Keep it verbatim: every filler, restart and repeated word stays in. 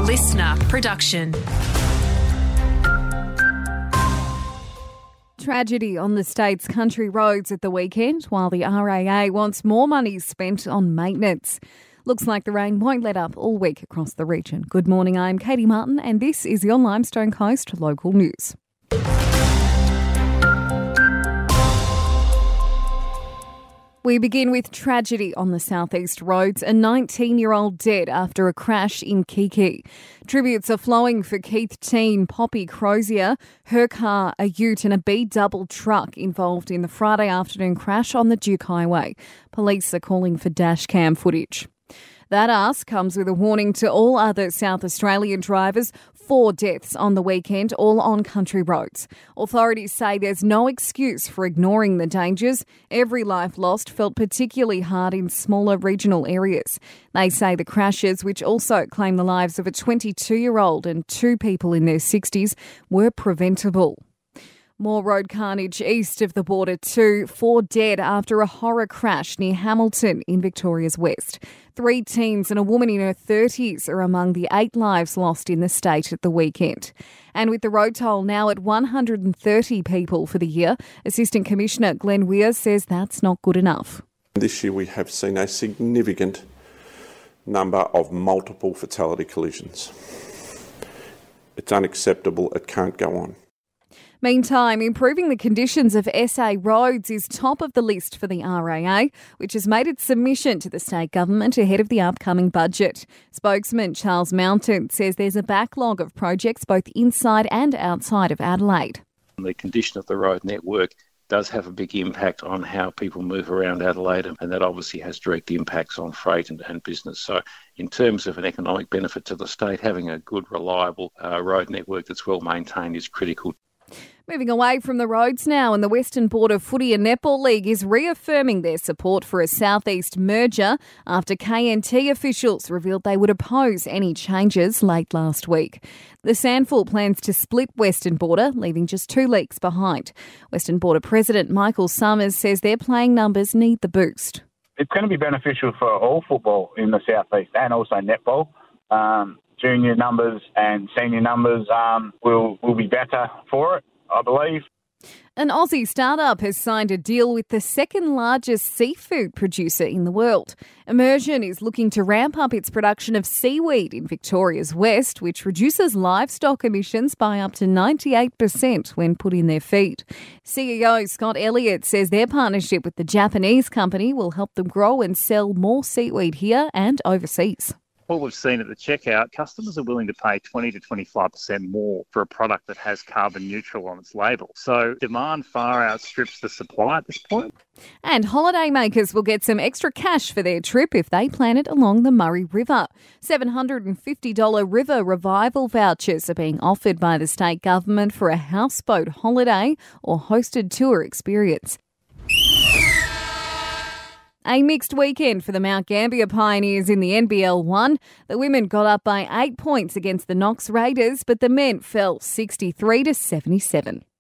listener production. Tragedy on the state's country roads at the weekend, while the R A A wants more money spent on maintenance. Looks like the rain won't let up all week across the region. Good morning, I'm Katie Martin and this is your Limestone Coast local news. We begin with tragedy on the southeast roads. A nineteen-year-old dead after a crash in Kiki. Tributes are flowing for Keith teen Poppy Crozier. Her car, a ute and a B-double truck involved in the Friday afternoon crash on the Duke Highway. Police are calling for dash cam footage. That ask comes with a warning to all other South Australian drivers. Four deaths on the weekend, all on country roads. Authorities say there's no excuse for ignoring the dangers. Every life lost felt particularly hard in smaller regional areas. They say the crashes, which also claimed the lives of a twenty-two-year-old and two people in their sixties, were preventable. More road carnage east of the border too. Four dead after a horror crash near Hamilton in Victoria's West. Three teens and a woman in her thirties are among the eight lives lost in the state at the weekend. And with the road toll now at one hundred thirty people for the year, Assistant Commissioner Glenn Weir says that's not good enough. This year we have seen a significant number of multiple fatality collisions. It's unacceptable. It can't go on. Meantime, improving the conditions of S A roads is top of the list for the R A A, which has made its submission to the state government ahead of the upcoming budget. Spokesman Charles Mountain says there's a backlog of projects both inside and outside of Adelaide. The condition of the road network does have a big impact on how people move around Adelaide, and that obviously has direct impacts on freight and, and business. So in terms of an economic benefit to the state, having a good, reliable uh, road network that's well maintained is critical. Moving away from the roads now, and the Western Border Footy and Netball League is reaffirming their support for a Southeast merger after K N T officials revealed they would oppose any changes late last week. The SANFL plans to split Western Border, leaving just two leagues behind. Western Border President Michael Summers says their playing numbers need the boost. It's going to be beneficial for all football in the Southeast and also netball. Um, junior numbers and senior numbers um, will, will be better for it, I believe. An Aussie startup has signed a deal with the second largest seafood producer in the world. Immersion is looking to ramp up its production of seaweed in Victoria's West, which reduces livestock emissions by up to ninety-eight percent when put in their feed. C E O Scott Elliott says their partnership with the Japanese company will help them grow and sell more seaweed here and overseas. What we've seen at the checkout, customers are willing to pay twenty to twenty-five percent more for a product that has carbon neutral on its label. So demand far outstrips the supply at this point. And holidaymakers will get some extra cash for their trip if they plan it along the Murray River. seven hundred fifty dollars River Revival vouchers are being offered by the state government for a houseboat holiday or hosted tour experience. A mixed weekend for the Mount Gambier Pioneers in the N B L one. The women got up by eight points against the Knox Raiders, but the men fell sixty-three to seventy-seven.